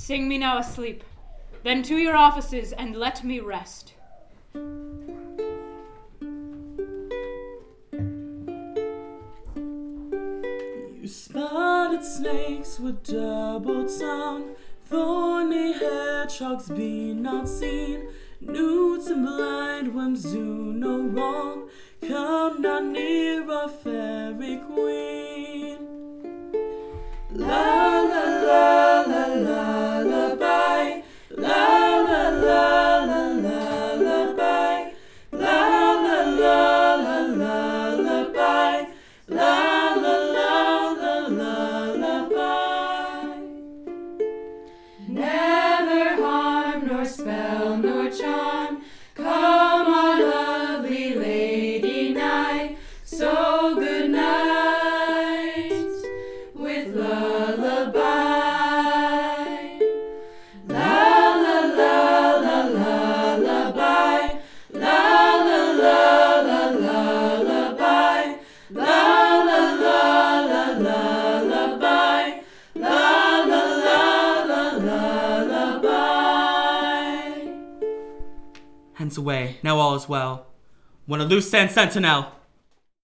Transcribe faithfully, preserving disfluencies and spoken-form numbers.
Sing me now asleep. Then to your offices and let me rest. You spotted snakes with double tongue, thorny hedgehogs be not seen, newts and blind worms do no wrong, come not near our fairy queen. La la la la la lullaby, la la la la la lullaby, la la la la la lullaby, la la la la la lullaby. Never harm nor spell nor charm, come our lovely lady nigh, so good night with lullaby. La la la la la lullaby, la la la la la lullaby, la la la la la lullaby, la la la la la lullaby. Hence away, now all is well. When a loose sand sentinel